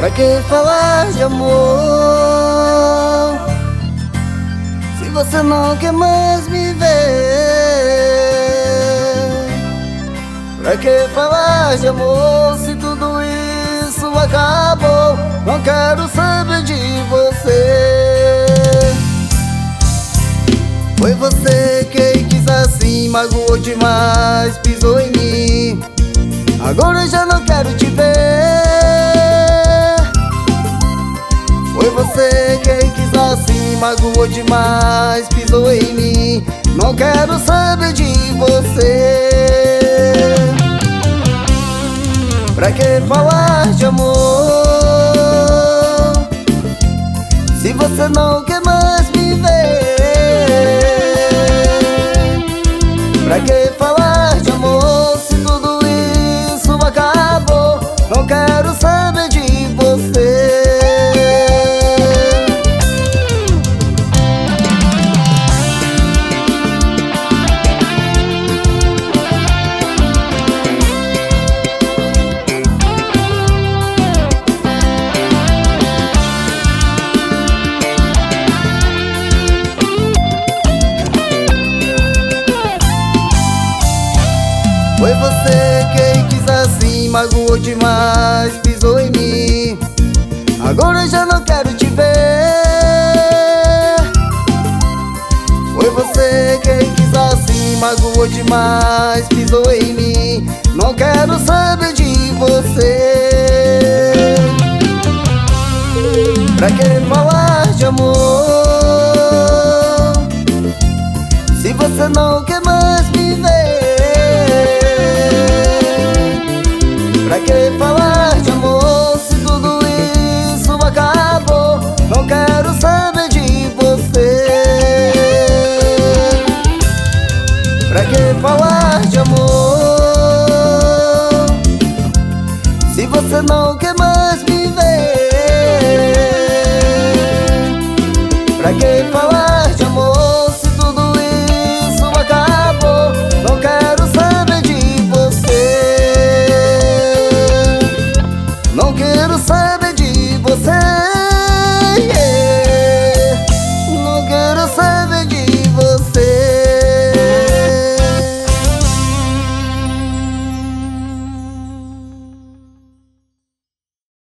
Pra que falar de amor se você não quer mais me ver? Pra que falar de amor se tudo isso acabou? Não quero saber de você. Foi você quem quis assim, magoou demais, pisou em mim. Agora eu já não quero te ver. Foi você quem quis assim, magoou demais, pisou em mim. Não quero saber de você. Pra que falar de amor se você não quer mais me ver? Pra que falar de amor se tudo isso acabou? Não quero saber de você. Foi você quem quis assim, magoou demais, pisou em mim. Agora eu já não quero te ver. Foi você quem quis assim, magoou demais, pisou em mim. Não quero saber de você. Pra que falar de amor se você não quer